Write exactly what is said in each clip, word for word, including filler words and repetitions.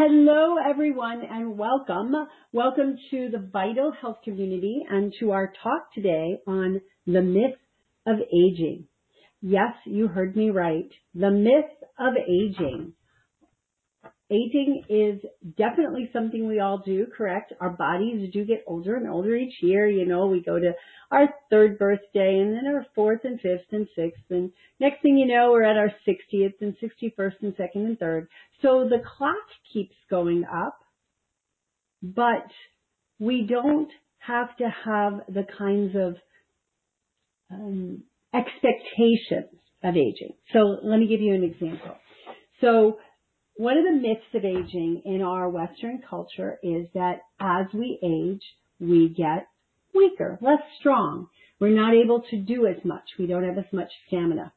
Hello, everyone, and welcome. Welcome to the Vital Health community and to our talk today on the myth of aging. Yes, you heard me right. The myth of aging. Aging is definitely something we all do, correct? Our bodies do get older and older each year. You know, we go to our third birthday and then our fourth and fifth and sixth. And next thing you know, we're at our sixtieth and sixty-first and second and third. So the clock keeps going up, but we don't have to have the kinds of um, expectations of aging. So let me give you an example. So one of the myths of aging in our Western culture is that as we age, we get weaker, less strong. We're not able to do as much. We don't have as much stamina.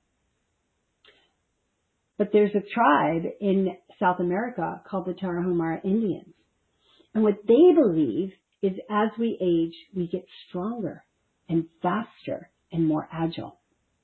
But there's a tribe in South America called the Tarahumara Indians. And what they believe is as we age, we get stronger and faster and more agile.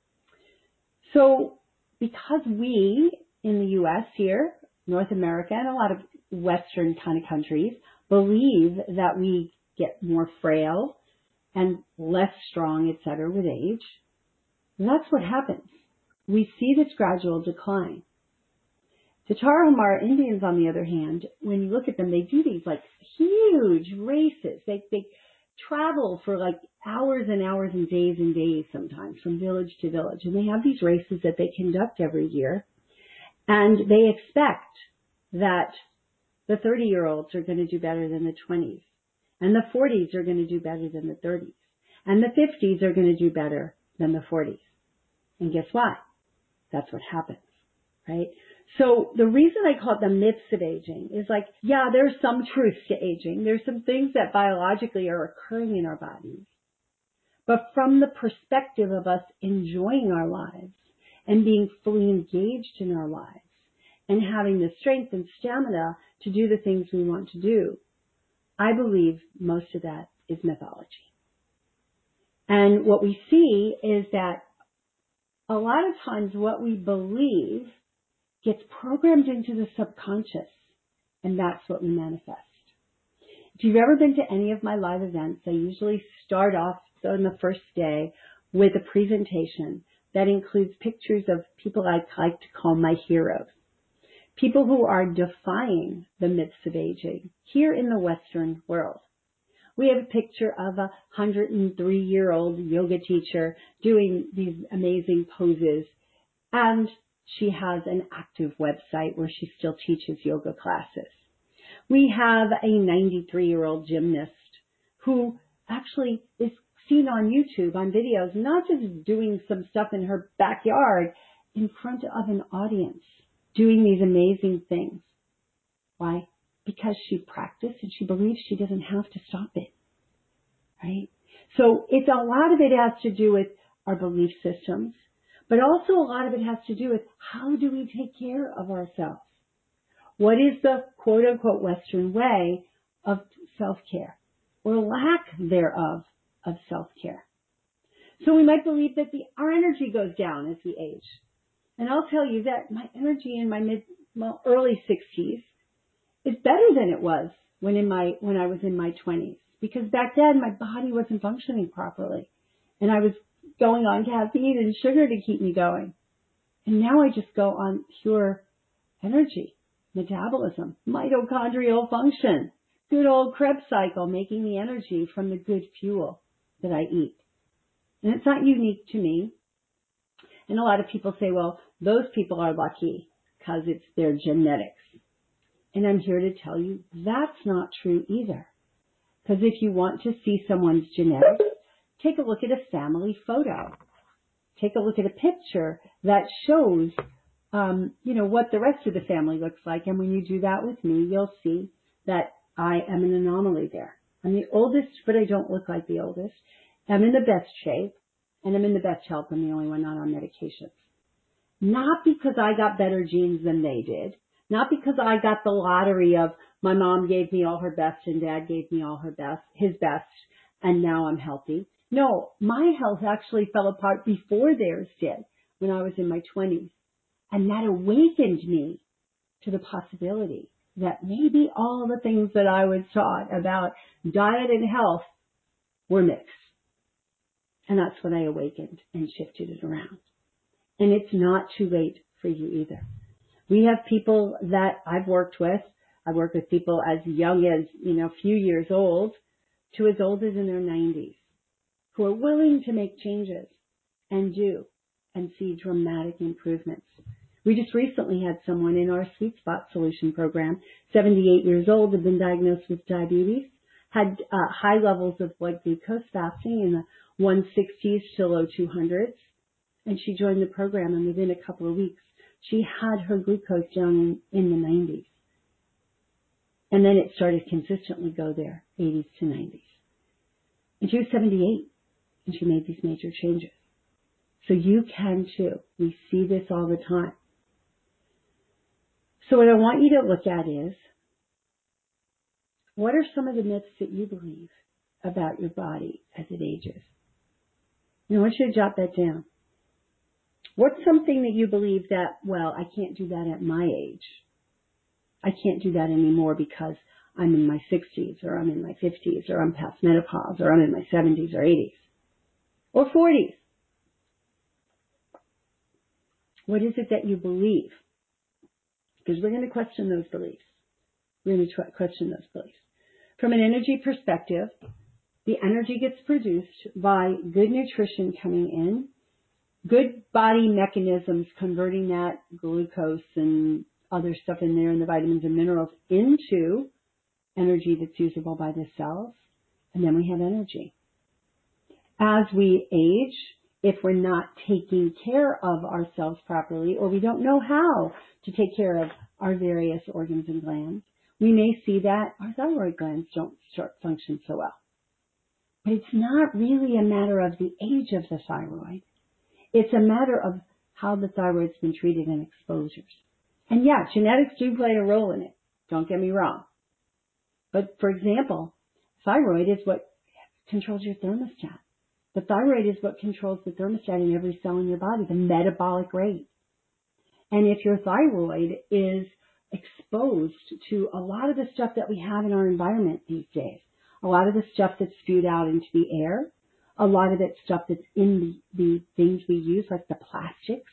So because we in the U S here, North America, and a lot of Western kind of countries believe that we get more frail and less strong, et cetera, with age, that's what happens. We see this gradual decline. The Tarahumara Indians, on the other hand, when you look at them, they do these like huge races. They, they travel for like hours and hours and days and days sometimes from village to village. And they have these races that they conduct every year. And they expect that the thirty-year-olds are going to do better than the twenties. And the forties are going to do better than the thirties. And the fifties are going to do better than the forties. And guess what? That's what happens, right? So the reason I call it the myths of aging is like, yeah, there's some truth to aging. There's some things that biologically are occurring in our bodies. But from the perspective of us enjoying our lives and being fully engaged in our lives and having the strength and stamina to do the things we want to do, I believe most of that is mythology. And what we see is that a lot of times what we believe gets programmed into the subconscious, and that's what we manifest. If you've ever been to any of my live events, I usually start off on the first day with a presentation that includes pictures of people I like to call my heroes. People who are defying the myths of aging here in the Western world. We have a picture of a one hundred three-year-old yoga teacher doing these amazing poses, and she has an active website where she still teaches yoga classes. We have a ninety-three-year-old gymnast who actually is seen on YouTube, on videos, not just doing some stuff in her backyard, in front of an audience, doing these amazing things. Why? Because she practiced and she believes she doesn't have to stop it, right? So it's a lot of it has to do with our belief systems, but also a lot of it has to do with how do we take care of ourselves? What is the quote-unquote Western way of self-care or lack thereof of self-care? So we might believe that the, our energy goes down as we age. And I'll tell you that my energy in my mid, well, early sixties is better than it was when in my when I was in my twenties, because back then my body wasn't functioning properly, and I was going on caffeine and sugar to keep me going. And now I just go on pure energy, metabolism, mitochondrial function, good old Krebs cycle, making the energy from the good fuel that I eat. And it's not unique to me. And a lot of people say, well, those people are lucky because it's their genetics. And I'm here to tell you that's not true either. Because if you want to see someone's genetics, take a look at a family photo. Take a look at a picture that shows, um, you know, what the rest of the family looks like. And when you do that with me, you'll see that I am an anomaly there. I'm the oldest, but I don't look like the oldest. I'm in the best shape, and I'm in the best health. I'm the only one not on medications. Not because I got better genes than they did. Not because I got the lottery of my mom gave me all her best and dad gave me all her best, his best, and now I'm healthy. No, my health actually fell apart before theirs did when I was in my twenties. And that awakened me to the possibility that maybe all the things that I was taught about diet and health were mixed. And that's when I awakened and shifted it around. And it's not too late for you either. We have people that I've worked with. I work with people as young as, you know, a few years old to as old as in their nineties who are willing to make changes and do and see dramatic improvements. We just recently had someone in our Sweet Spot Solution program, seventy-eight years old, had been diagnosed with diabetes, had uh, high levels of blood glucose fasting in the one sixties to low two hundreds, and she joined the program, and within a couple of weeks, she had her glucose down in, in the nineties. And then it started consistently go there, eighties to nineties. And she was seventy-eight, and she made these major changes. So you can too. We see this all the time. So what I want you to look at is, what are some of the myths that you believe about your body as it ages? And I want you to jot that down. What's something that you believe that, well, I can't do that at my age. I can't do that anymore because I'm in my sixties or I'm in my fifties or I'm past menopause or I'm in my seventies or eighties or forties. What is it that you believe? Because we're going to question those beliefs. We're going to try, question those beliefs. From an energy perspective, the energy gets produced by good nutrition coming in, good body mechanisms converting that glucose and other stuff in there and the vitamins and minerals into energy that's usable by the cells, and then we have energy. As we age, if we're not taking care of ourselves properly, or we don't know how to take care of our various organs and glands, we may see that our thyroid glands don't start function so well. But it's not really a matter of the age of the thyroid. It's a matter of how the thyroid's been treated in exposures. And yeah, genetics do play a role in it. Don't get me wrong. But for example, thyroid is what controls your thermostat. The thyroid is what controls the thermostat in every cell in your body, the metabolic rate. And if your thyroid is exposed to a lot of the stuff that we have in our environment these days, a lot of the stuff that's spewed out into the air, a lot of that stuff that's in the, the things we use, like the plastics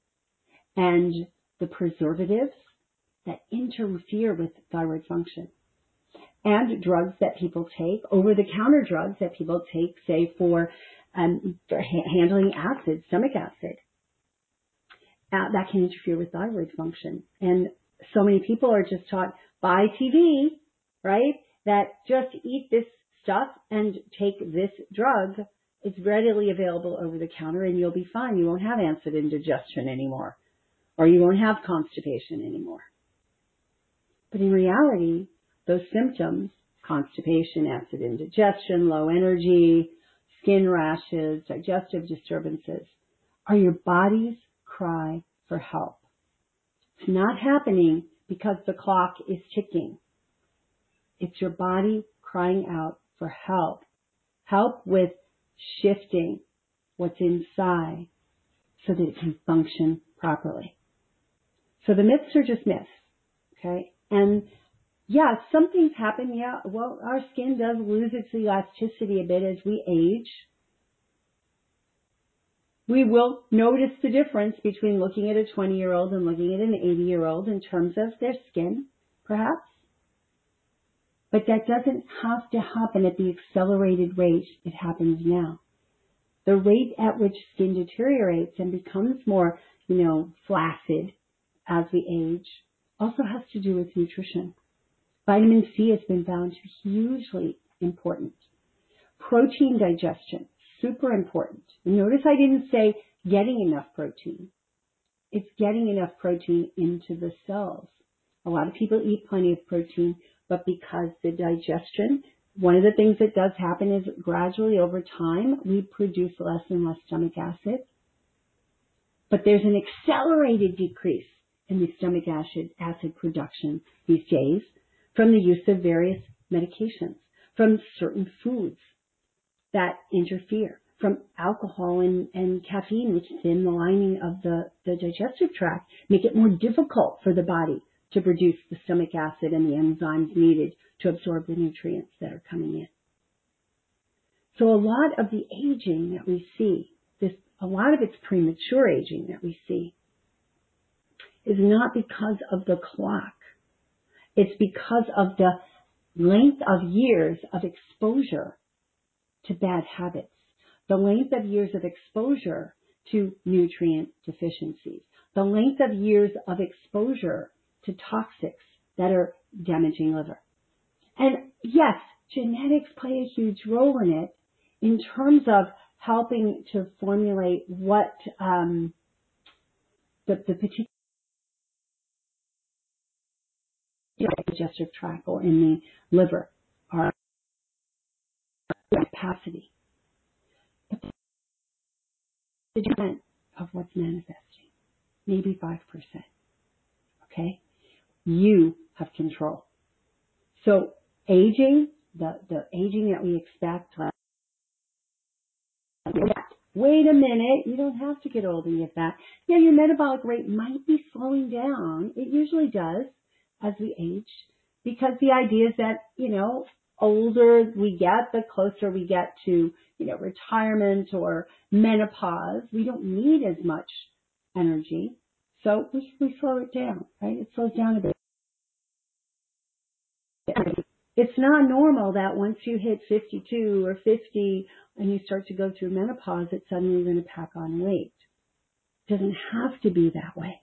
and the preservatives that interfere with thyroid function, and drugs that people take, over-the-counter drugs that people take, say, for, um, for ha- handling acid, stomach acid, uh, that can interfere with thyroid function. And so many people are just taught by T V, right, that just eat this stuff and take this drug. It's readily available over the counter and you'll be fine. You won't have acid indigestion anymore, or you won't have constipation anymore. But in reality, those symptoms, constipation, acid indigestion, low energy, skin rashes, digestive disturbances, are your body's cry for help. It's not happening because the clock is ticking. It's your body crying out for help. Help with shifting what's inside so that it can function properly. So the myths are just myths, okay? And yeah, something's happened. Yeah, well, our skin does lose its elasticity a bit as we age. We will notice the difference between looking at a twenty-year-old and looking at an eighty-year-old in terms of their skin, perhaps. But that doesn't have to happen at the accelerated rate it happens now. The rate at which skin deteriorates and becomes more, you know, flaccid as we age also has to do with nutrition. Vitamin C has been found to be hugely important. Protein digestion, super important. And notice I didn't say getting enough protein. It's getting enough protein into the cells. A lot of people eat plenty of protein, but because the digestion, one of the things that does happen is gradually over time, we produce less and less stomach acid. But there's an accelerated decrease in the stomach acid, acid production these days from the use of various medications, from certain foods that interfere, from alcohol and, and caffeine, which thin the lining of the, the digestive tract, make it more difficult for the body to produce the stomach acid and the enzymes needed to absorb the nutrients that are coming in. So a lot of the aging that we see, this, a lot of it's premature aging that we see, is not because of the clock. It's because of the length of years of exposure to bad habits, the length of years of exposure to nutrient deficiencies, the length of years of exposure to toxics that are damaging liver. And yes, genetics play a huge role in it in terms of helping to formulate what um, the, the particular digestive tract or in the liver are capacity. But the percent of what's manifesting, maybe five percent. Okay? You have control. So aging, the, the aging that we expect, uh, wait a minute, you don't have to get old and get fat. Yeah, your metabolic rate might be slowing down. It usually does as we age, because the idea is that, you know, older we get, the closer we get to, you know, retirement or menopause, we don't need as much energy. So we, we slow it down, right? It slows down a bit. It's not normal that once you hit fifty-two or fifty and you start to go through menopause that suddenly you're going to pack on weight. It doesn't have to be that way.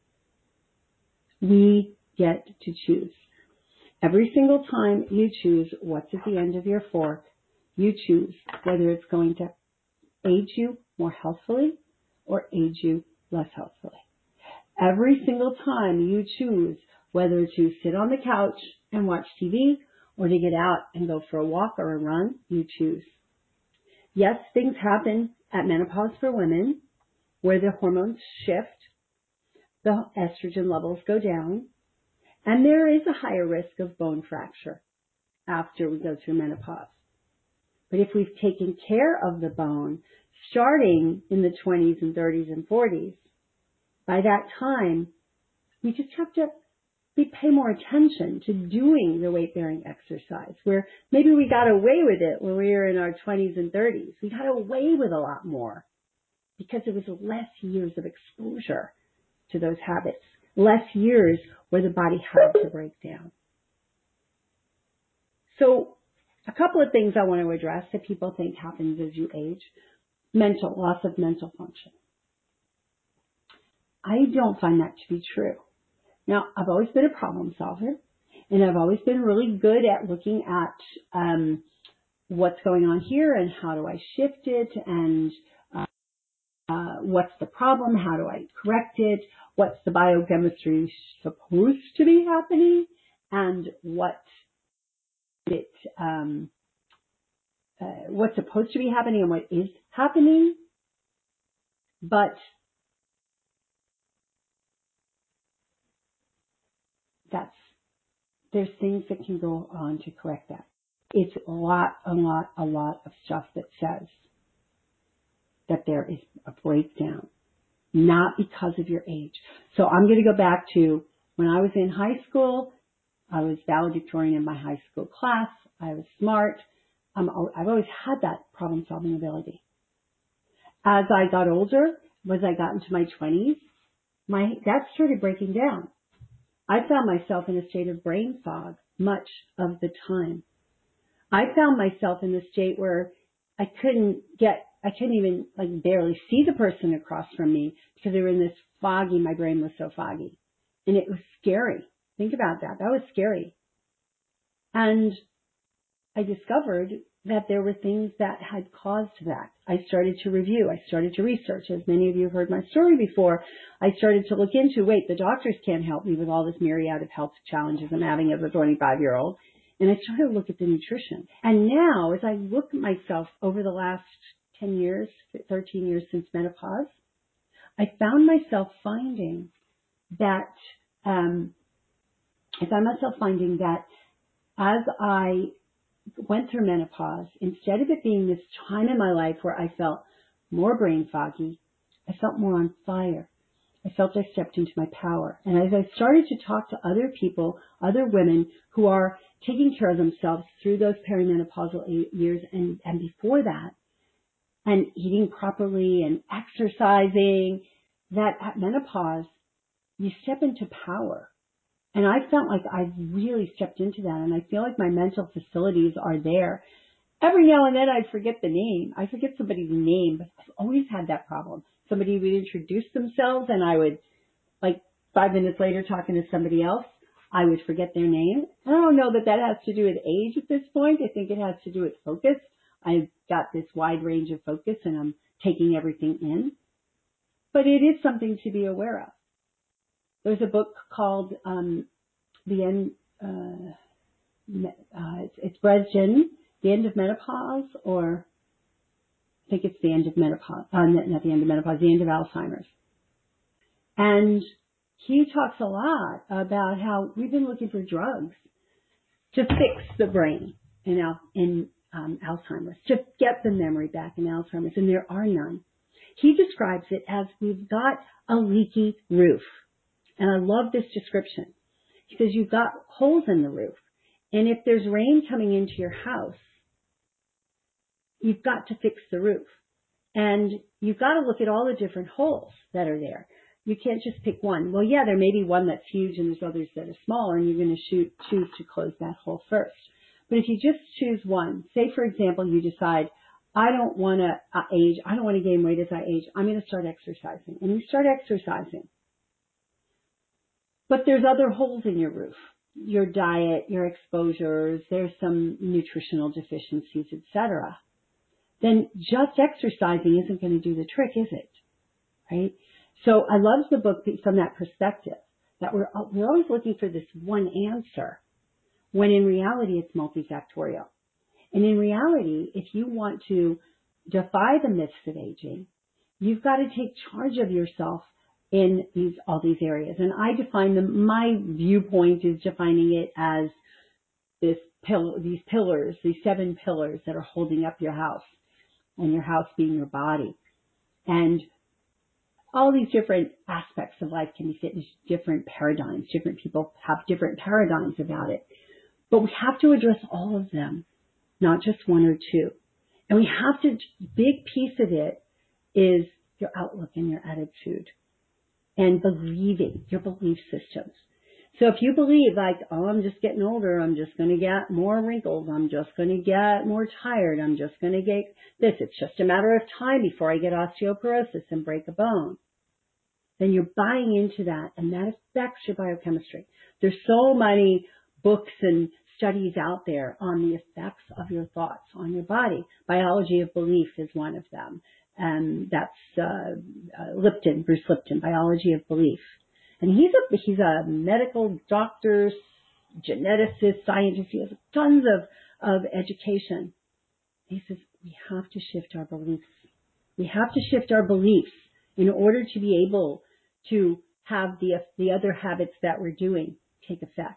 We get to choose. Every single time you choose what's at the end of your fork, you choose whether it's going to aid you more healthfully or aid you less healthfully. Every single time you choose whether to sit on the couch and watch T V or to get out and go for a walk or a run, you choose. Yes, things happen at menopause for women where the hormones shift, the estrogen levels go down, and there is a higher risk of bone fracture after we go through menopause. But if we've taken care of the bone starting in the twenties and thirties and forties, by that time, we just have to we pay more attention to doing the weight-bearing exercise, where maybe we got away with it when we were in our twenties and thirties. We got away with a lot more because it was less years of exposure to those habits, less years where the body had to break down. So a couple of things I want to address that people think happens as you age. Mental, loss of mental function. I don't find that to be true. Now, I've always been a problem solver, and I've always been really good at looking at um, what's going on here and how do I shift it, and uh, uh, what's the problem, how do I correct it, what's the biochemistry supposed to be happening, and what it um, uh, what's supposed to be happening and what is happening. But that's there's things that can go on to correct that. It's a lot, a lot, a lot of stuff that says that there is a breakdown, not because of your age. So I'm going to go back to when I was in high school. I was valedictorian in my high school class. I was smart. Um, I've always had that problem-solving ability. As I got older, as I got into my twenties, my that started breaking down. I found myself in a state of brain fog much of the time. I found myself in the state where I couldn't get, I couldn't even like barely see the person across from me because they were in this foggy, my brain was so foggy. And it was scary. Think about that. That was scary. And I discovered that there were things that had caused that. I started to review. I started to research. As many of you have heard my story before, I started to look into, wait, the doctors can't help me with all this myriad of health challenges I'm having as a twenty-five-year-old. And I started to look at the nutrition. And now, as I look at myself over the last ten years, thirteen years since menopause, I found myself finding that, um, I found myself finding that as I went through menopause, instead of it being this time in my life where I felt more brain foggy, I felt more on fire. I felt I stepped into my power. And as I started to talk to other people, other women who are taking care of themselves through those perimenopausal years and, and before that, and eating properly and exercising, that at menopause, you step into power. And I felt like I really stepped into that, and I feel like my mental facilities are there. Every now and then I'd forget the name. I forget somebody's name, but I've always had that problem. Somebody would introduce themselves, and I would, like five minutes later talking to somebody else, I would forget their name. I don't know that that has to do with age at this point. I think it has to do with focus. I've got this wide range of focus, and I'm taking everything in. But it is something to be aware of. There's a book called um, The End, uh, uh, it's, it's Bresgen, The End of Menopause, or I think it's The End of Menopause, uh, not, not The End of Menopause, The End of Alzheimer's. And he talks a lot about how we've been looking for drugs to fix the brain in, al- in um, Alzheimer's, to get the memory back in Alzheimer's, and there are none. He describes it as we've got a leaky roof. And I love this description. He says you've got holes in the roof. And if there's rain coming into your house, you've got to fix the roof. And you've got to look at all the different holes that are there. You can't just pick one. Well, yeah, there may be one that's huge and there's others that are smaller, and you're going to shoot, choose to close that hole first. But if you just choose one, say, for example, you decide, I don't want to uh, age, I don't want to gain weight as I age, I'm going to start exercising. And you start exercising. But there's other holes in your roof. Your diet, your exposures, there's some nutritional deficiencies, et cetera. Then just exercising isn't going to do the trick, is it? Right? So I love the book from that perspective, that we're, we're always looking for this one answer, when in reality it's multifactorial. And in reality, if you want to defy the myths of aging, you've got to take charge of yourself in these, all these areas. And I define them, my viewpoint is defining it as this pill, these pillars, these seven pillars that are holding up your house, and your house being your body. And all these different aspects of life can be fit in different paradigms. Different people have different paradigms about it. But we have to address all of them, not just one or two. And we have to, big piece of it is your outlook and your attitude, and believing, your belief systems. So if you believe like, oh, I'm just getting older, I'm just going to get more wrinkles, I'm just going to get more tired, I'm just going to get this, it's just a matter of time before I get osteoporosis and break a bone, then you're buying into that, and that affects your biochemistry. There's so many books and studies out there on the effects of your thoughts on your body. Biology of Belief is one of them. And that's uh, uh, Lipton, Bruce Lipton, Biology of Belief. And he's a he's a medical doctor, geneticist, scientist. He has tons of, of education. He says we have to shift our beliefs. We have to shift our beliefs in order to be able to have the the other habits that we're doing take effect.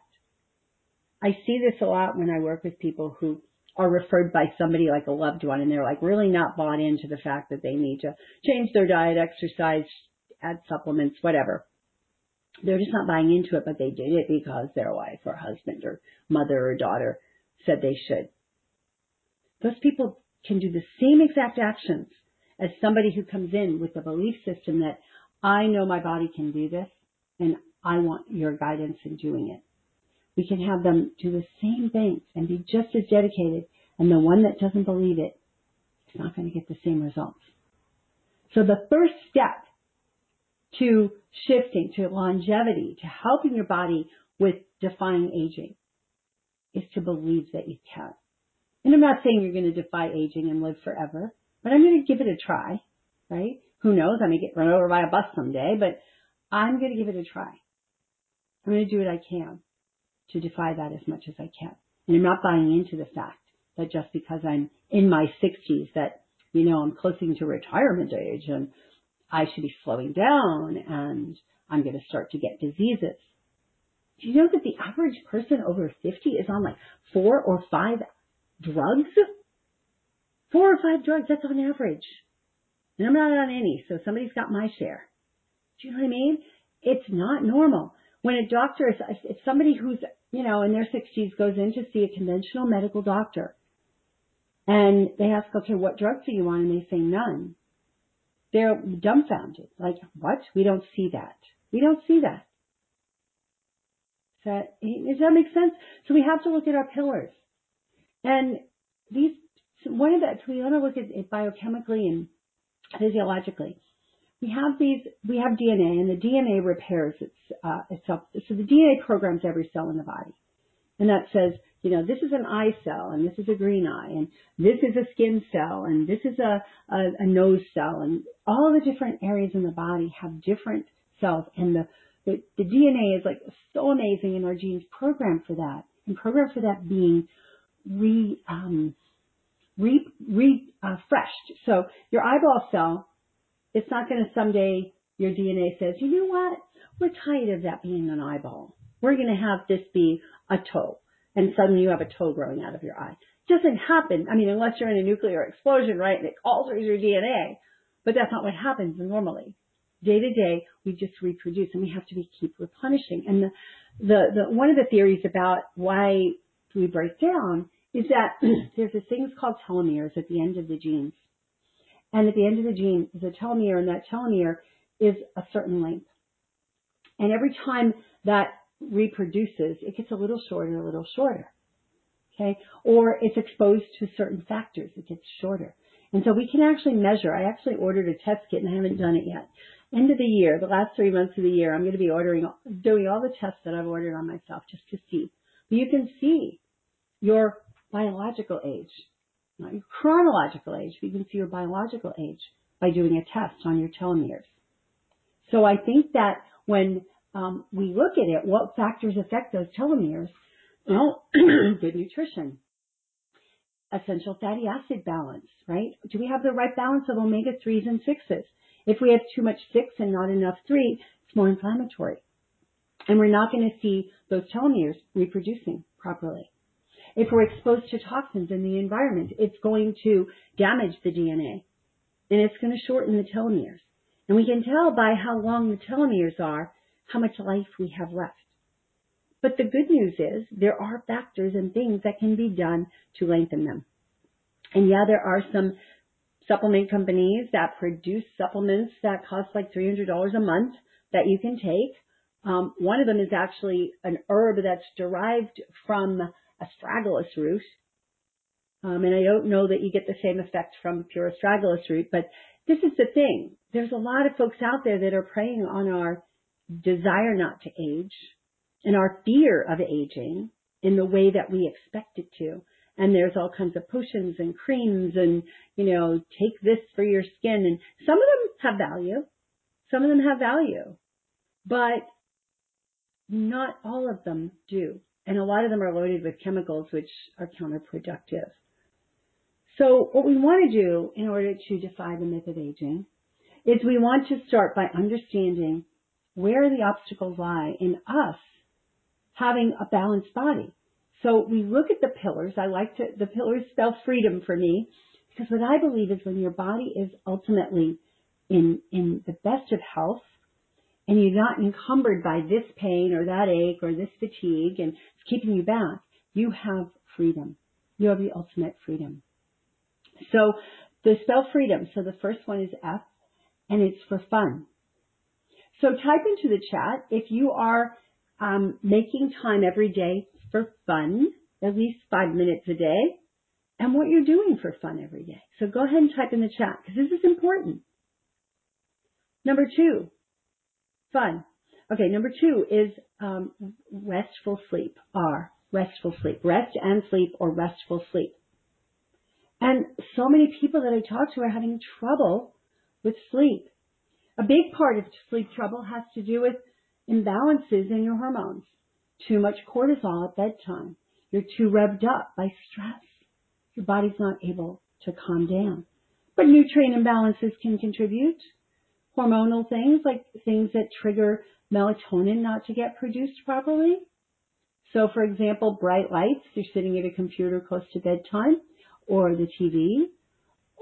I see this a lot when I work with people who are referred by somebody like a loved one, and they're like really not bought into the fact that they need to change their diet, exercise, add supplements, whatever. They're just not buying into it, but they did it because their wife or husband or mother or daughter said they should. Those people can do the same exact actions as somebody who comes in with a belief system that I know my body can do this, and I want your guidance in doing it. We can have them do the same thing and be just as dedicated, and the one that doesn't believe it is not going to get the same results. So the first step to shifting, to longevity, to helping your body with defying aging is to believe that you can. And I'm not saying you're going to defy aging and live forever, but I'm going to give it a try, right? Who knows? I may get run over by a bus someday, but I'm going to give it a try. I'm going to do what I can to defy that as much as I can. And I'm not buying into the fact that just because I'm in my sixties that, you know, I'm closing to retirement age and I should be slowing down and I'm going to start to get diseases. Do you know that the average person over fifty is on like four or five drugs? Four or five drugs, that's on average. And I'm not on any, so somebody's got my share. Do you know what I mean? It's not normal. When a doctor, if somebody who's, you know, in their sixties goes in to see a conventional medical doctor and they ask, okay, what drugs are you on? And they say none. They're dumbfounded. Like, what? We don't see that. We don't see that. Does that, does that make sense? So we have to look at our pillars. And these, one of the, we want to look at it biochemically and physiologically. We have these, we have D N A, and the D N A repairs its, uh, itself. So the D N A programs every cell in the body. And that says, you know, this is an eye cell, and this is a green eye, and this is a skin cell, and this is a, a, a nose cell, and all the different areas in the body have different cells. And the, the, the D N A is like so amazing, and our genes programmed for that, and programmed for that being re, um, re, re, uh, refreshed. So your eyeball cell, it's not going to someday, your D N A says, you know what, we're tired of that being an eyeball. We're going to have this be a toe. And suddenly you have a toe growing out of your eye. It doesn't happen. I mean, unless you're in a nuclear explosion, right, and it alters your D N A. But that's not what happens normally. Day to day, we just reproduce, and we have to be keep replenishing. And the, the, the one of the theories about why we break down is that there's this thing called telomeres at the end of the genes. And at the end of the gene is a telomere, and that telomere is a certain length. And every time that reproduces, it gets a little shorter, a little shorter. Okay? Or it's exposed to certain factors, it gets shorter. And so we can actually measure. I actually ordered a test kit, and I haven't done it yet. End of the year, the last three months of the year, I'm going to be ordering, doing all the tests that I've ordered on myself just to see. But you can see your biological age, not your chronological age, but you can see your biological age by doing a test on your telomeres. So I think that when um, we look at it, what factors affect those telomeres? Well, good nutrition, essential fatty acid balance, right? Do we have the right balance of omega threes and sixes? If we have too much six and not enough three, it's more inflammatory. And we're not going to see those telomeres reproducing properly. If we're exposed to toxins in the environment, it's going to damage the D N A, and it's going to shorten the telomeres. And we can tell by how long the telomeres are how much life we have left. But the good news is there are factors and things that can be done to lengthen them. And yeah, there are some supplement companies that produce supplements that cost like three hundred dollars a month that you can take. Um, one of them is actually an herb that's derived from astragalus root. Um, and I don't know that you get the same effect from pure astragalus root, but this is the thing. There's a lot of folks out there that are preying on our desire not to age and our fear of aging in the way that we expect it to. And there's all kinds of potions and creams and, you know, take this for your skin. And some of them have value. Some of them have value. But not all of them do. And a lot of them are loaded with chemicals which are counterproductive. So what we want to do in order to defy the myth of aging is we want to start by understanding where the obstacles lie in us having a balanced body. So we look at the pillars. I like to, the pillars spell freedom for me, because what I believe is when your body is ultimately in, in the best of health, and you're not encumbered by this pain or that ache or this fatigue and it's keeping you back, you have freedom. You have the ultimate freedom. So the spell freedom, so the first one is F, and it's for fun. So type into the chat if you are um, making time every day for fun, at least five minutes a day, and what you're doing for fun every day. So go ahead and type in the chat, because this is important. Number two, fun. Okay, number two is um, restful sleep, R, restful sleep. Rest and sleep or restful sleep. And so many people that I talk to are having trouble with sleep. A big part of sleep trouble has to do with imbalances in your hormones. Too much cortisol at bedtime. You're too revved up by stress. Your body's not able to calm down. But nutrient imbalances can contribute. Hormonal things, like things that trigger melatonin not to get produced properly. So, for example, bright lights, you're sitting at a computer close to bedtime, or the T V,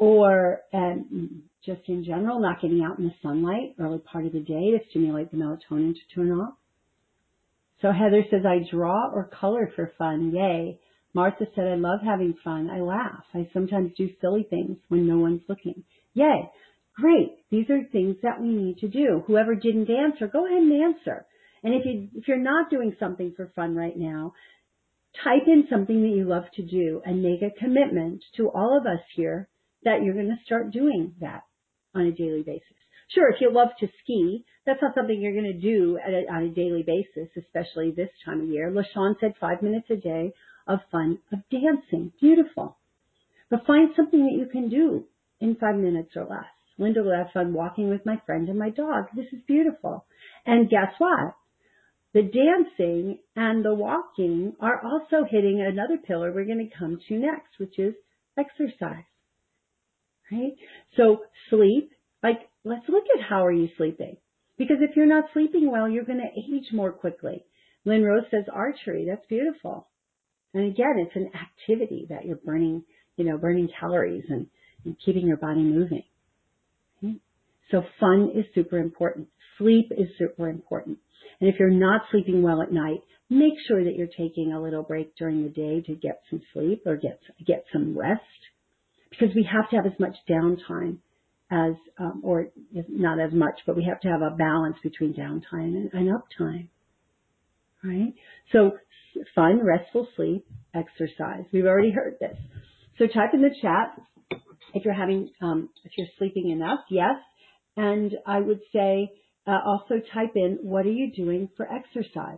or um, just in general, not getting out in the sunlight early part of the day to stimulate the melatonin to turn off. So Heather says, I draw or color for fun. Yay. Martha said, I love having fun. I laugh. I sometimes do silly things when no one's looking. Yay. Great. These are things that we need to do. Whoever didn't answer, go ahead and answer. And if you, if you're not doing something for fun right now, type in something that you love to do and make a commitment to all of us here that you're going to start doing that on a daily basis. Sure, if you love to ski, that's not something you're going to do at a, on a daily basis, especially this time of year. LaShawn said five minutes a day of fun, of dancing. Beautiful. But find something that you can do in five minutes or less. Linda will have fun walking with my friend and my dog. This is beautiful. And guess what? The dancing and the walking are also hitting another pillar we're going to come to next, which is exercise. Right? So sleep, like, let's look at how are you sleeping. Because if you're not sleeping well, you're going to age more quickly. Lynn Rose says archery. That's beautiful. And again, it's an activity that you're burning, you know, burning calories and, and keeping your body moving. Okay? So fun is super important. Sleep is super important. And if you're not sleeping well at night, make sure that you're taking a little break during the day to get some sleep or get, get some rest. Because we have to have as much downtime as, um, or not as much, but we have to have a balance between downtime and, and uptime, right? So fun, restful sleep, exercise. We've already heard this. So type in the chat if you're having, um, if you're sleeping enough, yes. And I would say uh, also type in, what are you doing for exercise?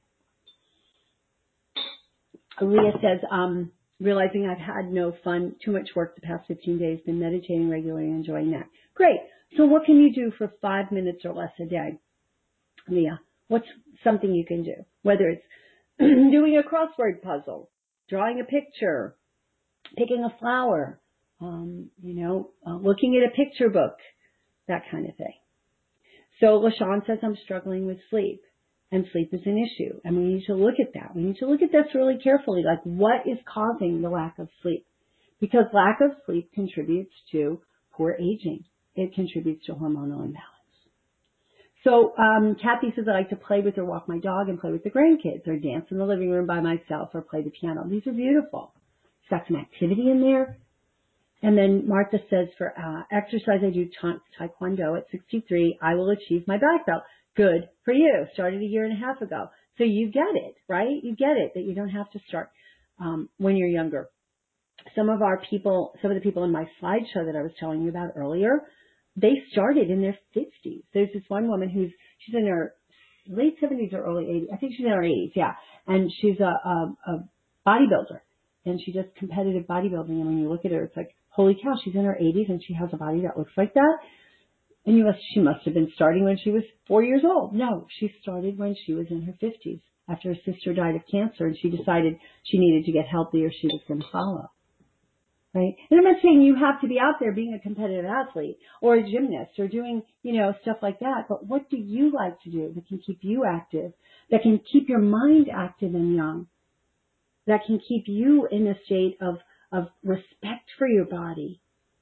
Leah says, um, realizing I've had no fun, too much work the past fifteen days, been meditating regularly and enjoying that. Great. So what can you do for five minutes or less a day? Leah, what's something you can do? Whether it's doing a crossword puzzle, drawing a picture, picking a flower, um, you know, uh, looking at a picture book, that kind of thing. So LaShawn says, I'm struggling with sleep. And sleep is an issue. And we need to look at that. We need to look at this really carefully. Like, what is causing the lack of sleep? Because lack of sleep contributes to poor aging. It contributes to hormonal imbalance. So um, Kathy says, I like to play with or walk my dog and play with the grandkids or dance in the living room by myself or play the piano. These are beautiful. It's got some activity in there. And then Martha says, for uh, exercise, I do ta- taekwondo at sixty-three. I will achieve my black belt. Good for you. Started a year and a half ago. So you get it, right? You get it that you don't have to start um, when you're younger. Some of our people, some of the people in my slideshow that I was telling you about earlier, they started in their fifties. There's this one woman who's, she's in her late seventies or early eighties. I think she's in her eighties, yeah. And she's a, a, a bodybuilder. And she does competitive bodybuilding. And when you look at her, it's like, holy cow, she's in her eighties and she has a body that looks like that. And you must, she must have been starting when she was four years old. No, she started when she was in her fifties after her sister died of cancer and she decided she needed to get healthy or she was going to follow. Right? And I'm not saying you have to be out there being a competitive athlete or a gymnast or doing, you know, stuff like that. But what do you like to do that can keep you active, that can keep your mind active and young, that can keep you in a state of, of respect for your body?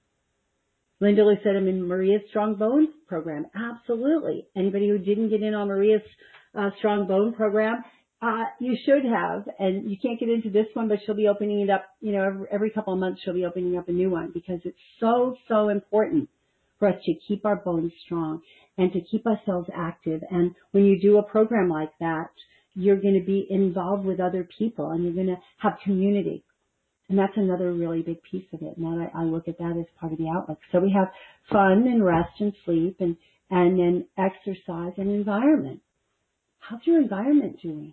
Linda Lou said, I'm in Maria's Strong Bones program. Absolutely. Anybody who didn't get in on Maria's uh, Strong Bone program, uh, you should have. And you can't get into this one, but she'll be opening it up, you know, every, every couple of months she'll be opening up a new one because it's so, so important for us to keep our bones strong and to keep ourselves active. And when you do a program like that, you're going to be involved with other people and you're going to have community. And that's another really big piece of it. And that I, I look at that as part of the outlook. So we have fun and rest and sleep and, and then exercise and environment. How's your environment doing?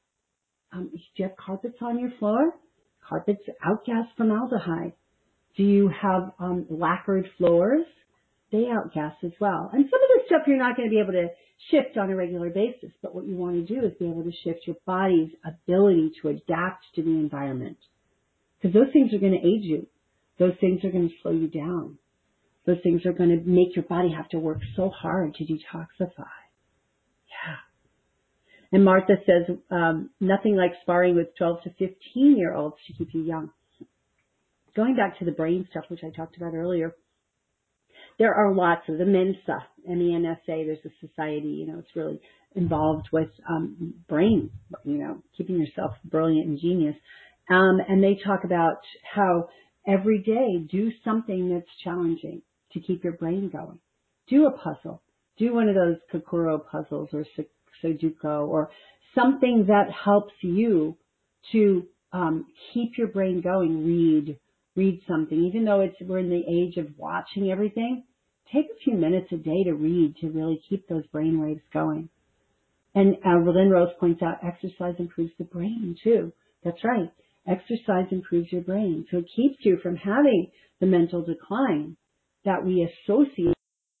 Um, do you have carpets on your floor? Carpets outgas formaldehyde. Do you have um, lacquered floors? They outgas as well. And some of this stuff you're not going to be able to shift on a regular basis. But what you want to do is be able to shift your body's ability to adapt to the environment. Because those things are going to age you. Those things are going to slow you down. Those things are going to make your body have to work so hard to detoxify. Yeah. And Martha says, um, nothing like sparring with twelve to fifteen year olds to keep you young. going back to the brain stuff, which I talked about earlier, there are lots of the Mensa, M E N S A. There's a society, you know, it's really involved with um, brain, you know, keeping yourself brilliant and genius. Um, and they talk about how every day do something that's challenging to keep your brain going. Do a puzzle. Do one of those Kokoro puzzles or Sudoku or something that helps you to um, keep your brain going. Read, read something. Even though it's we're in the age of watching everything, take a few minutes a day to read to really keep those brain waves going. And uh, Lynn Rose points out exercise improves the brain too. That's right. Exercise improves your brain. So it keeps you from having the mental decline that we associate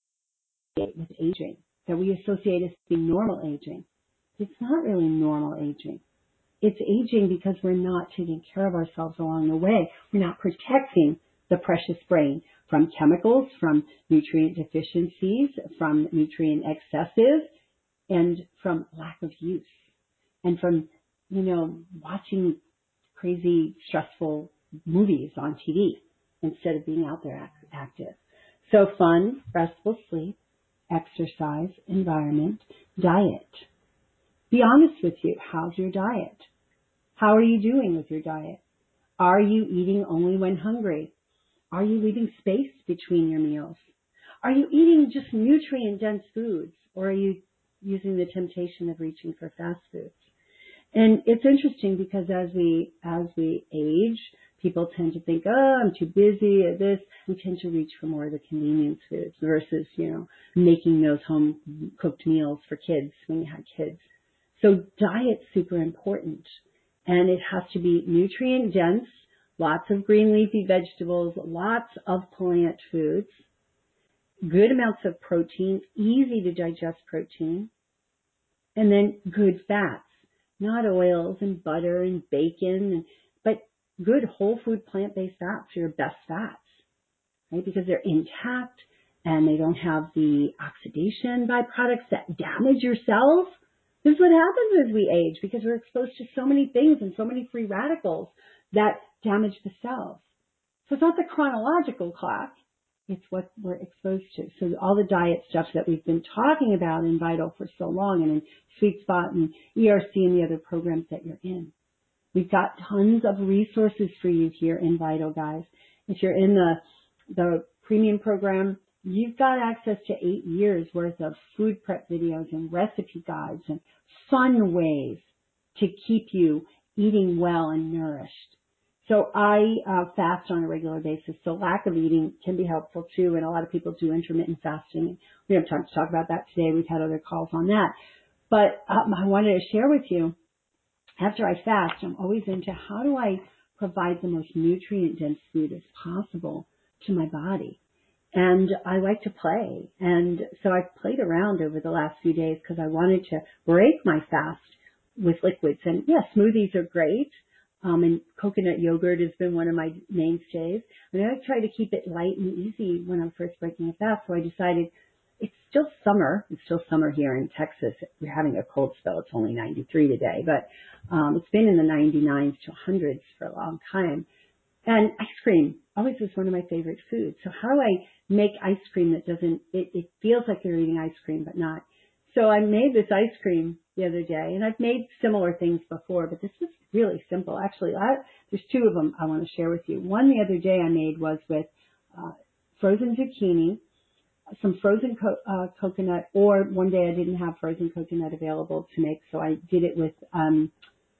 with aging, that we associate as being normal aging. It's not really normal aging. It's aging because we're not taking care of ourselves along the way. We're not protecting the precious brain from chemicals, from nutrient deficiencies, from nutrient excesses, and from lack of use, and from, you know, watching crazy, stressful movies on T V instead of being out there act- active. So fun, restful sleep, exercise, environment, diet. Be honest with you. How's your diet? How are you doing with your diet? Are you eating only when hungry? Are you leaving space between your meals? Are you eating just nutrient-dense foods, or are you using the temptation of reaching for fast foods? And it's interesting because as we as we age, people tend to think, oh, I'm too busy at this. We tend to reach for more of the convenience foods versus, you know, making those home cooked meals for kids when you had kids. So diet's super important, and it has to be nutrient dense, lots of green leafy vegetables, lots of plant foods, good amounts of protein, easy to digest protein, and then good fats, not oils and butter and bacon, and, but good whole food plant-based fats are your best fats, right? Because they're intact and they don't have the oxidation byproducts that damage your cells. This is what happens as we age because we're exposed to so many things and so many free radicals that damage the cells. So it's not the chronological clock. It's what we're exposed to. So all the diet stuff that we've been talking about in Vital for so long and in Sweet Spot and E R C and the other programs that you're in. We've got tons of resources for you here in Vital, guys. If you're in the, the premium program, you've got access to eight years worth of food prep videos and recipe guides and fun ways to keep you eating well and nourished. So I uh, fast on a regular basis, so lack of eating can be helpful too, and a lot of people do intermittent fasting. We don't have time to talk about that today. We've had other calls on that. But um, I wanted to share with you, after I fast, I'm always into how do I provide the most nutrient-dense food as possible to my body. And I like to play. And so I've played around over the last few days because I wanted to break my fast with liquids. And yeah, smoothies are great. Um, and coconut yogurt has been one of my mainstays. And I try to keep it light and easy when I'm first breaking a fast. So I decided it's still summer. It's still summer here in Texas. We're having a cold spell. It's only ninety-three today, but um, it's been in the ninety-nines to hundreds for a long time. And ice cream always was one of my favorite foods. So how do I make ice cream that doesn't, it, it feels like you're eating ice cream, but not. So I made this ice cream the other day, and I've made similar things before, but this was really simple. Actually, I, there's two of them I want to share with you. One the other day I made was with uh, frozen zucchini, some frozen co- uh, coconut, or one day I didn't have frozen coconut available to make, so I did it with um,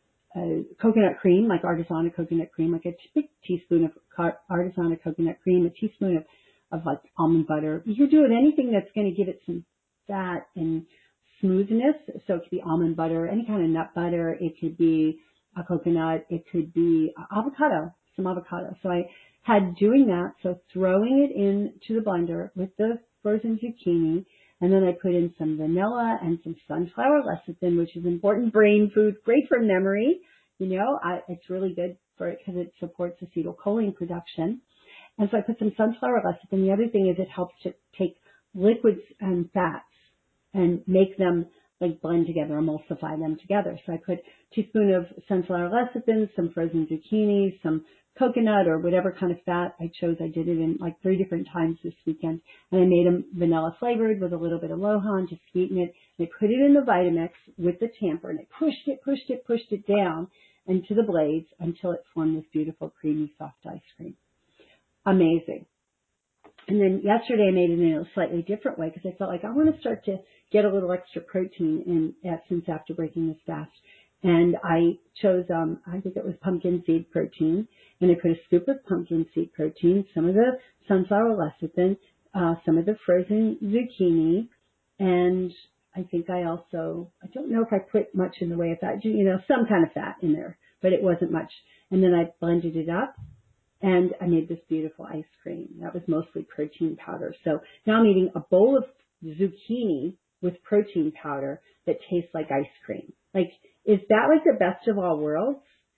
uh, coconut cream, like Artisana coconut cream, like a big teaspoon of car- Artisana coconut cream, a teaspoon of, of like almond butter. You could do it anything that's going to give it some fat and smoothness. So it could be almond butter, any kind of nut butter. It could be a coconut. It could be avocado, some avocado. So I had doing that. So throwing it into the blender with the frozen zucchini, and then I put in some vanilla and some sunflower lecithin, which is important brain food, great for memory. You know, I, it's really good for it because it supports acetylcholine production. And so I put some sunflower lecithin. The other thing is it helps to take liquids and fats and make them like blend together, emulsify them together. So I put a teaspoon of sunflower lecithin, some frozen zucchini, some coconut or whatever kind of fat I chose. I did it in like three different times this weekend. And I made them vanilla flavored with a little bit of Lohan to sweeten it. And I put it in the Vitamix with the tamper and I pushed it, pushed it, pushed it down into the blades until it formed this beautiful creamy soft ice cream. Amazing. And then yesterday I made it in a slightly different way because I felt like I want to start to get a little extra protein in essence after breaking this fast. And I chose, um, I think it was pumpkin seed protein, and I put a scoop of pumpkin seed protein, some of the sunflower lecithin, uh, some of the frozen zucchini, and I think I also, I don't know if I put much in the way of fat, you know, some kind of fat in there, but it wasn't much. And then I blended it up, and I made this beautiful ice cream. That was mostly protein powder. So now I'm eating a bowl of zucchini with protein powder that tastes like ice cream. Like, is that like the best of all worlds?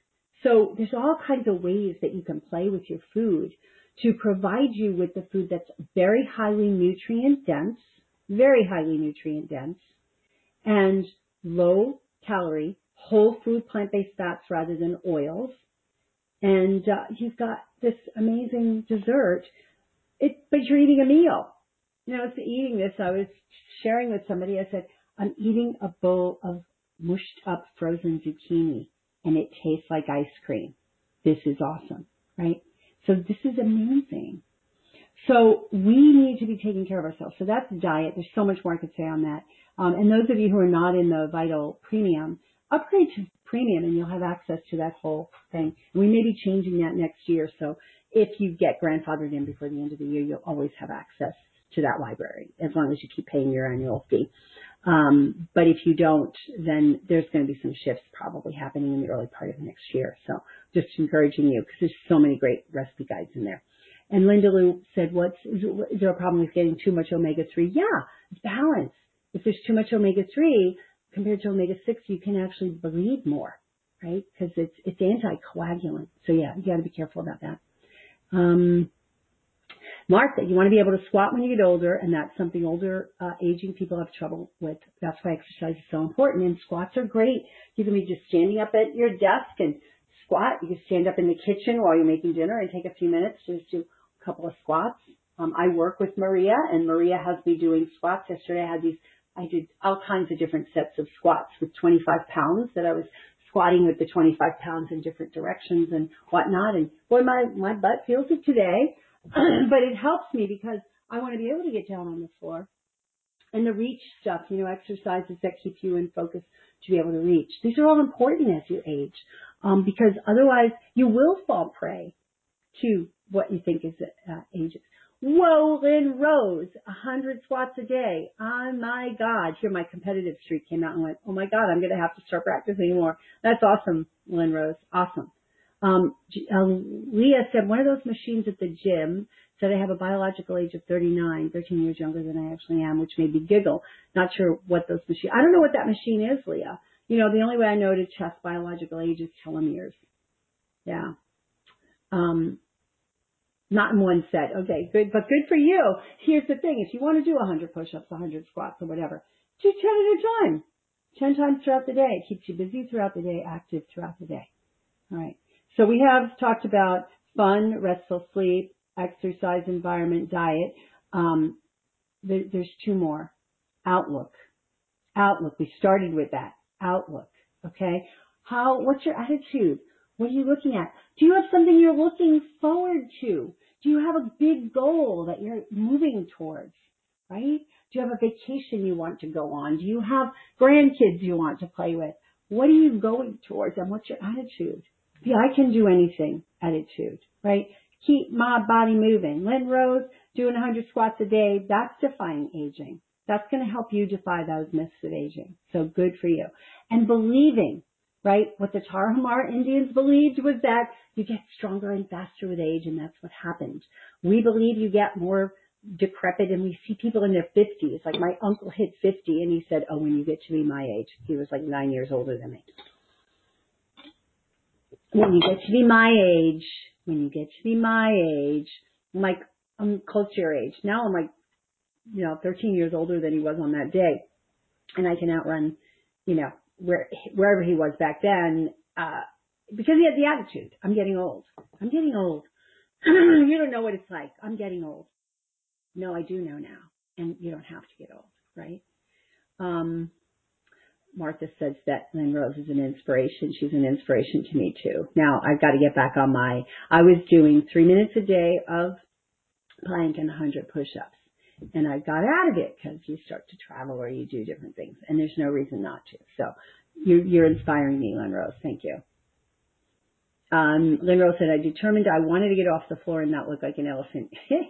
So there's all kinds of ways that you can play with your food to provide you with the food that's very highly nutrient dense, very highly nutrient dense, and low calorie, whole food plant-based fats rather than oils. And uh, you've got this amazing dessert, it, but you're eating a meal. You know, as eating this, I was sharing with somebody, I said, I'm eating a bowl of mushed up frozen zucchini and it tastes like ice cream. This is awesome, right? So this is amazing. So we need to be taking care of ourselves. So that's diet. There's so much more I could say on that. Um, and those of you who are not in the Vital Premium, upgrade to Premium and you'll have access to that whole thing. And we may be changing that next year. So if you get grandfathered in before the end of the year, you'll always have access to that library as long as you keep paying your annual fee. Um, but if you don't, then there's going to be some shifts probably happening in the early part of next year. So just encouraging you because there's so many great recipe guides in there. And Linda Lou said, what's, is, is there a problem with getting too much omega three? Yeah, it's balance. If there's too much omega three compared to omega six, you can actually bleed more, right? Because it's, it's anticoagulant. So yeah, you got to be careful about that. Um, Martha, you want to be able to squat when you get older, and that's something older uh, aging people have trouble with. That's why exercise is so important, and squats are great. You can be just standing up at your desk and squat. You can stand up in the kitchen while you're making dinner and take a few minutes to just do a couple of squats. Um, I work with Maria, and Maria has me doing squats. Yesterday I had these, I did all kinds of different sets of squats with twenty-five pounds that I was squatting with the twenty-five pounds in different directions and whatnot. And boy, my, my butt feels it today. But it helps me because I want to be able to get down on the floor. And the reach stuff, you know, exercises that keep you in focus to be able to reach. These are all important as you age, um, because otherwise you will fall prey to what you think is uh, ages. Whoa, Lynn Rose, a hundred squats a day. Oh my God. Here my competitive streak came out and went, oh my God, I'm going to have to start practicing more. That's awesome, Lynn Rose. Awesome. Um, uh, Leah said one of those machines at the gym said I have a biological age of thirty-nine, thirteen years younger than I actually am, which made me giggle. Not sure what those machines, I don't know what that machine is, Leah. You know, the only way I know to test biological age is telomeres. Yeah. Um, not in one set. Okay, good, but good for you. Here's the thing. If you want to do one hundred push-ups, one hundred squats or whatever, do ten at a time. ten times throughout the day. It keeps you busy throughout the day, active throughout the day. All right. So we have talked about fun, restful sleep, exercise, environment, diet. Um, there, there's two more. Outlook. Outlook. We started with that. Outlook. Okay. How, what's your attitude? What are you looking at? Do you have something you're looking forward to? Do you have a big goal that you're moving towards? Right? Do you have a vacation you want to go on? Do you have grandkids you want to play with? What are you going towards and what's your attitude? Yeah, I can do anything attitude, right? Keep my body moving. Lynn Rose, doing one hundred squats a day, that's defying aging. That's going to help you defy those myths of aging. So good for you. And believing, right? What the Tarahumara Indians believed was that you get stronger and faster with age, and that's what happened. We believe you get more decrepit, and we see people in their fifties. Like my uncle hit fifty, and he said, oh, when you get to be my age. He was like nine years older than me. When you get to be my age, when you get to be my age, I'm like, I'm close to your age. Now I'm like, you know, thirteen years older than he was on that day. and I can outrun, you know, where, wherever he was back then, uh, because he had the attitude. I'm getting old. I'm getting old. You don't know what it's like. I'm getting old. No, I do know now. And you don't have to get old, right? Um, Martha says that Lynn Rose is an inspiration. She's an inspiration to me too. Now I've got to get back on my, I was doing three minutes a day of plank and one hundred push-ups. And I got out of it because you start to travel or you do different things. And there's no reason not to. So you're, you're inspiring me, Lynn Rose. Thank you. Um, Lynn Rose said, I determined I wanted to get off the floor and not look like an elephant.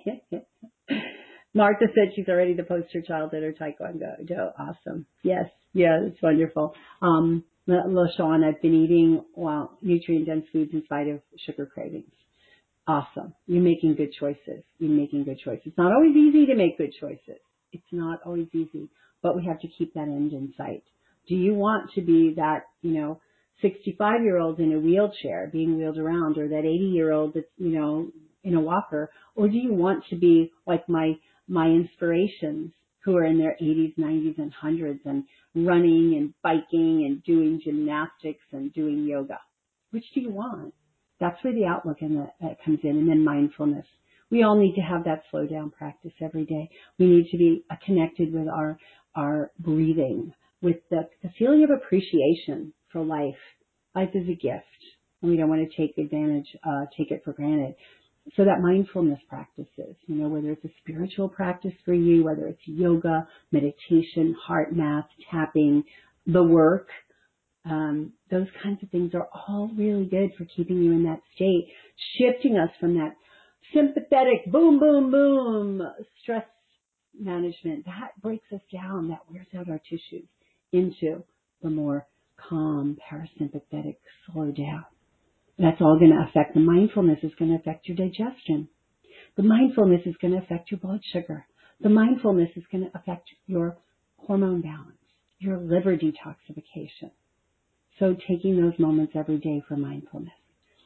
Martha said she's already the poster child at her taekwondo. Awesome. Yes. Yeah, it's wonderful. Um, LaShawn, I've been eating, well, nutrient-dense foods in spite of sugar cravings. Awesome. You're making good choices. You're making good choices. It's not always easy to make good choices. It's not always easy, but we have to keep that end in sight. Do you want to be that, you know, sixty-five-year-old in a wheelchair being wheeled around, or that eighty-year-old that's, you know, in a walker? Or do you want to be like my, my inspirations who are in their eighties, nineties, and hundreds and running and biking and doing gymnastics and doing yoga? Which do you want? That's where the outlook in the, that comes in. And then mindfulness. We all need to have that slow down practice every day. We need to be connected with our, our breathing, with the, the feeling of appreciation for life. Life is a gift, and we don't want to take advantage, uh, take it for granted. So that mindfulness practices, you know, whether it's a spiritual practice for you, whether it's yoga, meditation, heart math, tapping, the work, um, those kinds of things are all really good for keeping you in that state, shifting us from that sympathetic boom, boom, boom stress management. That breaks us down, that wears out our tissues into the more calm, parasympathetic, slow down. That's all going to affect, the mindfulness is going to affect your digestion. The mindfulness is going to affect your blood sugar. The mindfulness is going to affect your hormone balance, your liver detoxification. So taking those moments every day for mindfulness.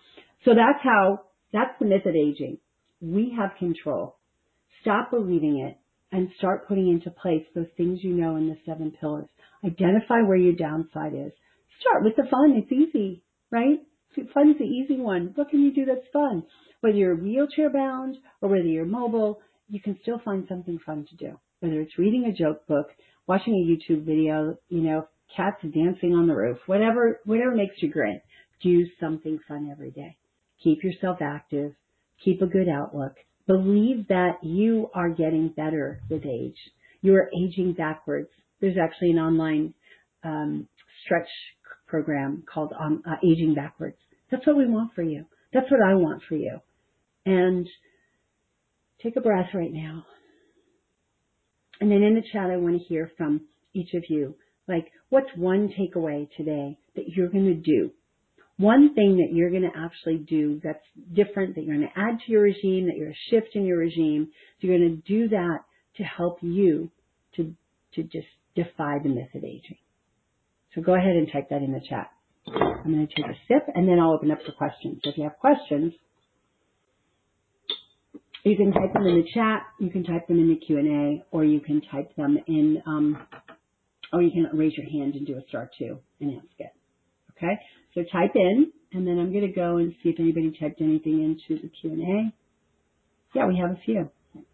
So that's how, that's the myth of aging. We have control. Stop believing it and start putting into place those things you know in the seven pillars. Identify where your downside is. Start with the fun. It's easy, right? Fun's the easy one. What can you do that's fun? Whether you're wheelchair bound or whether you're mobile, you can still find something fun to do. Whether it's reading a joke book, watching a YouTube video, you know, cats dancing on the roof, whatever, whatever makes you grin. Do something fun every day. Keep yourself active. Keep a good outlook. Believe that you are getting better with age. You are aging backwards. There's actually an online um, stretch program called um, uh, Aging Backwards. That's what we want for you. That's what I want for you. And take a breath right now. And then in the chat, I want to hear from each of you. Like, what's one takeaway today that you're going to do? One thing that you're going to actually do that's different, that you're going to add to your regime, that you're going to shift in your regime. So you're going to do that to help you to, to just defy the myth of aging. So go ahead and type that in the chat. I'm going to take a sip and then I'll open up for questions. So if you have questions, you can type them in the chat, you can type them in the Q and A, or you can type them in, um, or you can raise your hand and do a star two and ask it. Okay? So type in, and then I'm going to go and see if anybody typed anything into the Q and A. Yeah, we have a few.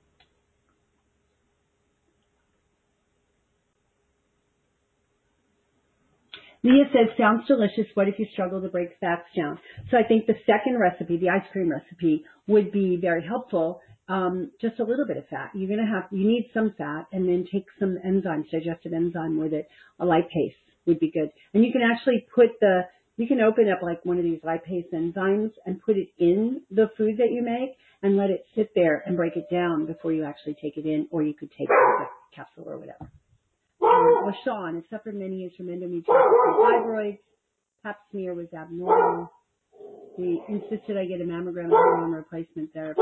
Leah says, sounds delicious. What if you struggle to break fats down? So I think the second recipe, the ice cream recipe, would be very helpful. Um, just a little bit of fat. You're going to have, you need some fat, and then take some enzymes, digestive enzyme with it. A lipase would be good. And you can actually put the, you can open up like one of these lipase enzymes and put it in the food that you make and let it sit there and break it down before you actually take it in, or you could take it as a capsule or whatever. Um, LaShawn, it suffered many years from endometriosis and fibroids. Pap smear was abnormal. They insisted I get a mammogram and hormone replacement therapy.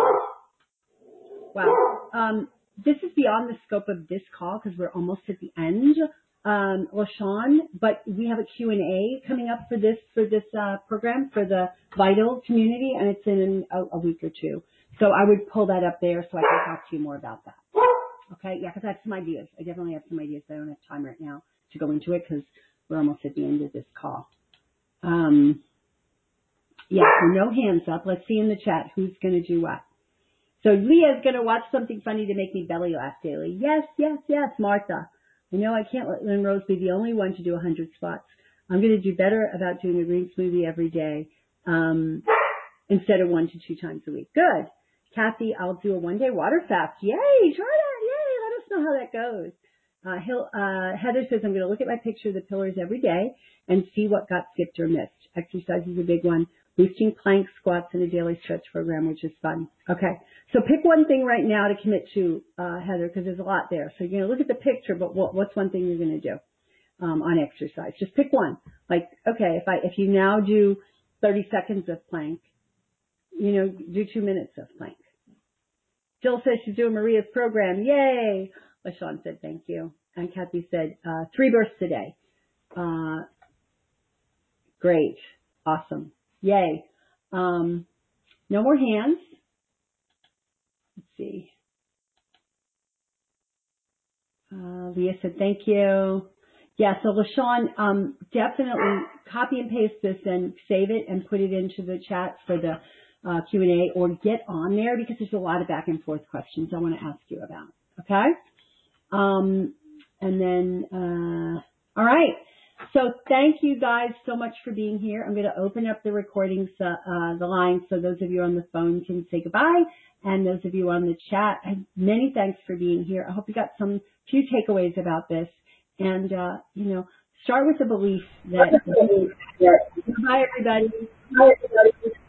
Wow. Um, this is beyond the scope of this call because we're almost at the end, um, LaShawn, but we have a Q and A coming up for this, for this, uh, program for the Vital community, and it's in a, a week or two. So I would pull that up there so I can talk to you more about that. Okay, yeah, because I have some ideas. I definitely have some ideas, but I don't have time right now to go into it because we're almost at the end of this call. Um, yeah, so no hands up. Let's see in the chat who's going to do what. So Leah's going to watch something funny to make me belly laugh daily. Yes, yes, yes, Martha. I know I can't let Lynn Rose be the only one to do one hundred squats. I'm going to do better about doing a green smoothie every day um, instead of one to two times a week. Good. Kathy, I'll do a one-day water fast. Yay, try that. Yay, let us know how that goes. Uh, Hill, uh, Heather says, I'm going to look at my picture of the pillars every day and see what got skipped or missed. Exercise is a big one. Boosting plank squats and a daily stretch program, which is fun. Okay. So pick one thing right now to commit to, uh, Heather, because there's a lot there. So you're going to look at the picture, but what, what's one thing you're going to do, um, on exercise? Just pick one. Like, okay, if I, if you now do thirty seconds of plank, you know, do two minutes of plank. Jill says she's doing Maria's program. Yay. LaShawn said thank you. And Kathy said, uh, three bursts a day. Uh, great. Awesome. Yay. Um, no more hands. Let's see. Uh, Leah said thank you. Yeah, so LaShawn, um, definitely copy and paste this and save it and put it into the chat for the uh, Q and A, or get on there because there's a lot of back and forth questions I want to ask you about. Okay? Um, and then, uh, all right. So thank you guys so much for being here. I'm going to open up the recordings, uh, uh, the line, so those of you on the phone can say goodbye, and those of you on the chat, many thanks for being here. I hope you got some few takeaways about this, and uh, you know, start with the belief that. Bye, everybody. Bye, everybody.